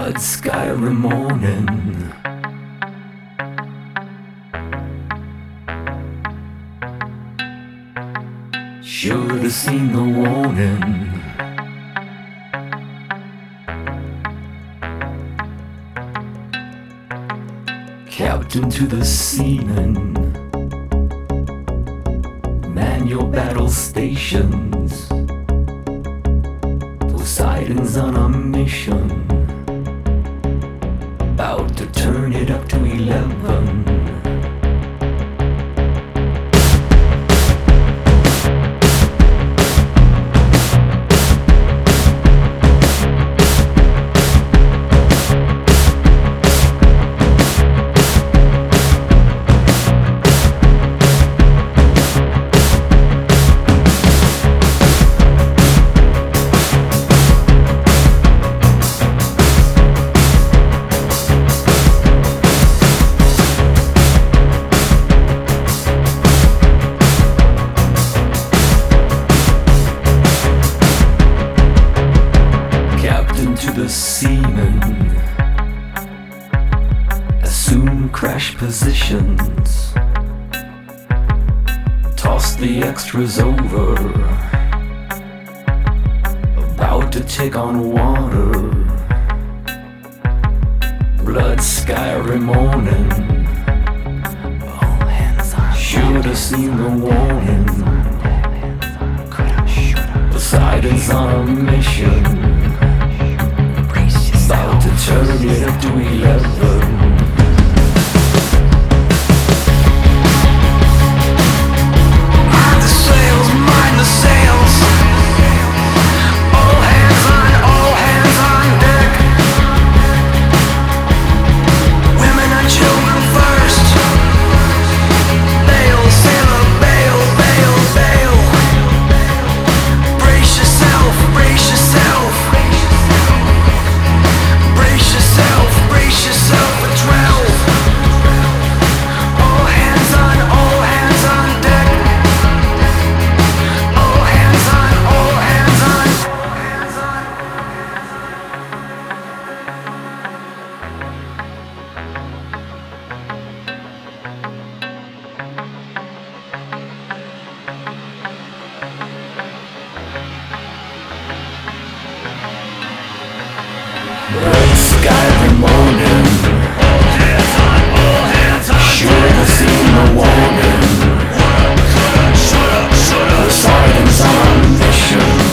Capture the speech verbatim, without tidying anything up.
Blood sky every morning. Should have seen the warning. Captain to the seamen, man your battle stations. Poseidon's on a mission, about to turn it up to eleven. To the seamen, assume crash positions, toss the extras over, about to take on water. Blood sky every morning. All hands on. Should have seen the warning. Poseidon's on a mission, about to turn it up to eleven. Mind the sails, mind the sails. All hands on, all hands on deck. Women and children first. Bail, sailor, bail, bail, bail. Brace yourself, brace yourself. Brace yourself, brace yourself for twelve. All hands on, all hands on deck. All hands on, all hands on. Blood sky every morning. All hands on, all hands on. Should have seen the warning. Poseidon's on a mission.